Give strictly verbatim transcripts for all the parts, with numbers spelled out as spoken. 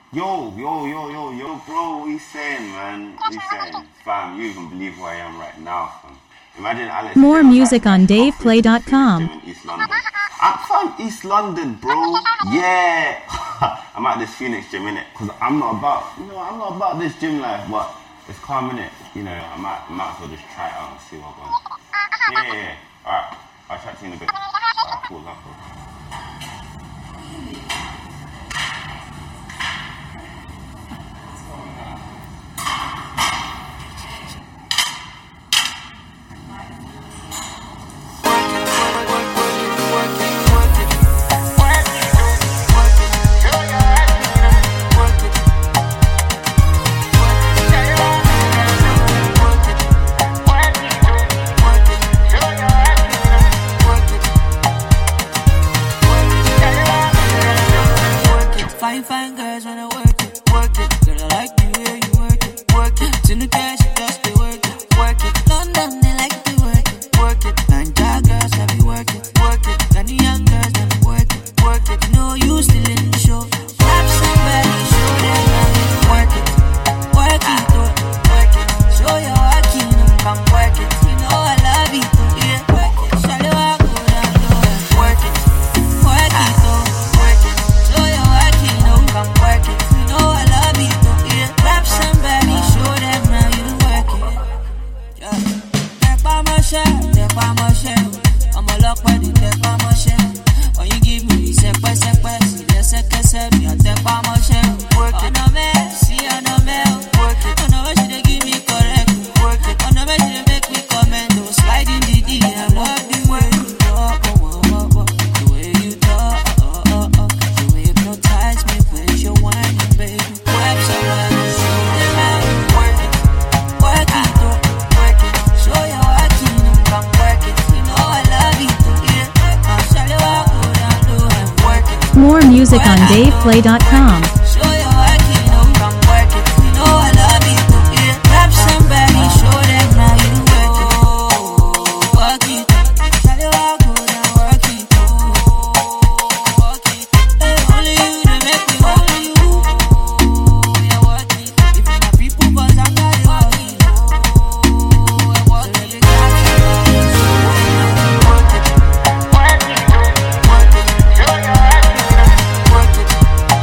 Yo, yo, yo, yo, yo, bro, what you saying, man? What you saying? Fam, you even believe who I am right now, fam. Imagine Alex. More music on Dave Play dot com. In East London. I'm from East London, bro. Yeah. I'm at this Phoenix gym, innit? Because I'm not about, you know, I'm not about this gym life, but it's calm, innit? You know, I might, I might as well just try it out and see what goes. Yeah, yeah, yeah. Alright, I'll chat to you in a bit. Alright, cool, that's cool. Fine, fine girls when I work it, work it. Girl, I like the way you work it, work it. In the cash, you just be work it, work it. London, they like to work it, work it. Nigeria girls, they be work it, work it. Ghanaian girls, they be work it, work it. You know you still in the show. Grab somebody, show them how you work it, work it, oh, work it. Show your working, come work it. You know I love it, oh, yeah, work it. Shall you walk go down low and work it, work it, oh, work it. Show your working, oh, come work it. You know I love it, oh, yeah. Grab somebody, show them how you work it. Yeah. Tap on my shell, tap on my shell. I'm a lock body, tap on my shell. When you give me the sepe, sepe, see the seke, sepe, I tap on my shell. Work it. On a man, see on a man. Work it. On a way, she dey give me correct. Work it. On a way, she dey make me comment. Oh, slide in the D, I love the way you talk, oh, oh, oh, oh. The way you talk, oh, oh, oh. The way you hypnotize me with your whining, baby. Grab somebody, show them how you work it. Work it, oh, work it. Show your working, come work it. You know I love it, oh, yeah. Now shall you walk go down low and work it. More music on Dave Play dot com. Show your working, oh, come work it. You know I love it, oh, yeah. Grab somebody, show them how you work it. Work it, shall you walk go down, work it, oh, work it. Hey, only you, they make me only you. Yeah, work it. If my people buzz, I'm not work it. Oh, I work it. So let me grab somebody, show them how you work it. Work it, work it. Show your working, work it.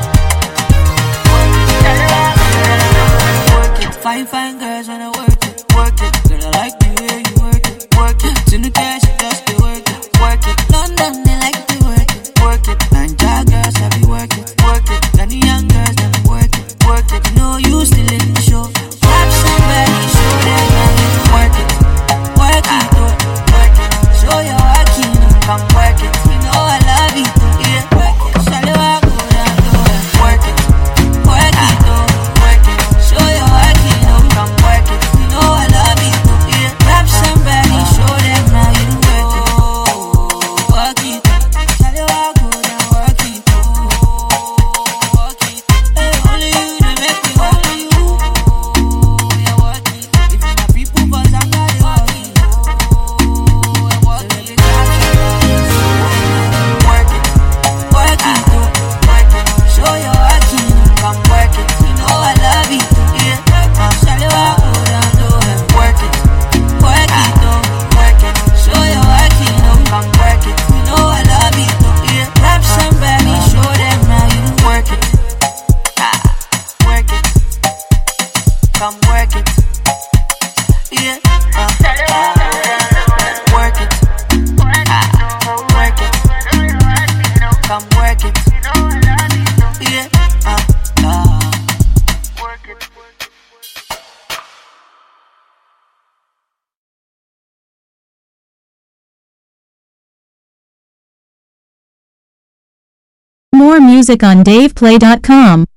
Work it. Fine, fine girls when I work it, work it. Girl, I like the way you work it, work it. In the cash, you just be work it, work it. London, they like to work it, work it. Nigeria girls, I be work it, work it. Ghanaian girls, they be work it, work it. You know you still in the show. Grab somebody, show them how you work it, work it, oh, work it. Show your working, come work it. You know I love it, oh, yeah, work it. Shall you walk go down low and work it, work it, oh, work it. Show your working, oh, come work it. You know I love it, oh, yeah. Grab somebody, show them how you work it, work it. Shall you walk go down, work it, oh, work it. Hey, only you, they make me only you. Yeah, work it. If my people buzz, I'm not work it. Oh, I work it. So let me grab somebody, show them how you work it, work it, oh, work it. Show your working, come work it. You know I love it, yeah. Now shall you walk go down low and work it, work it, oh, work it. Show your working, oh, come work it. You know I love it, yeah. Grab somebody, show them how you work it, ah, work it, come work it, yeah, uh, work it, ah, work it, come work it, yeah, uh, uh. More music on Dave Play dot com.